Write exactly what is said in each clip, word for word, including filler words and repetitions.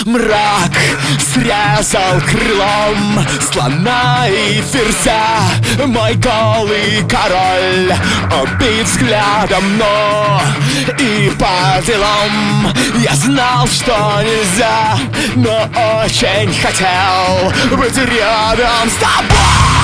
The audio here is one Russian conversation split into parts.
Мрак срезал крылом слона и ферзя. Мой голый король убит взглядом, но и по делам. Я знал, что нельзя, но очень хотел быть рядом с тобой.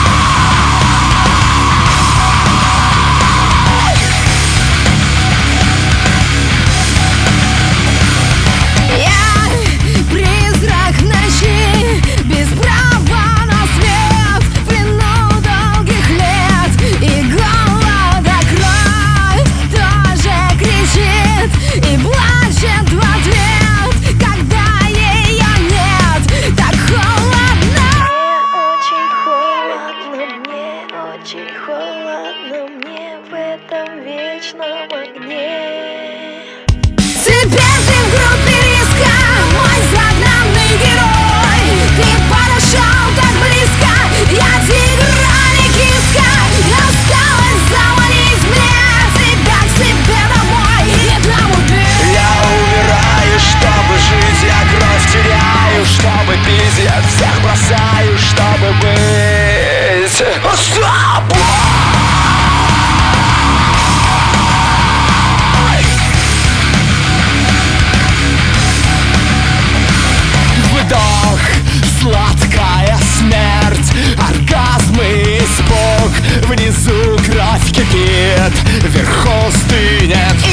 Очень холодно мне в этом вечном огне. Теперь ты в группе риска, мой загнанный герой. Ты подошел так близко, я тигр, а не киска. Осталось завалить мне тебя к себе домой и там убить. Я умираю, чтобы жить, я кровь теряю, чтобы пить, я всех бросаю, чтобы быть с тобой. Вдох, сладкая смерть, оргазм и испуг. Внизу кровь кипит, вверху стынет.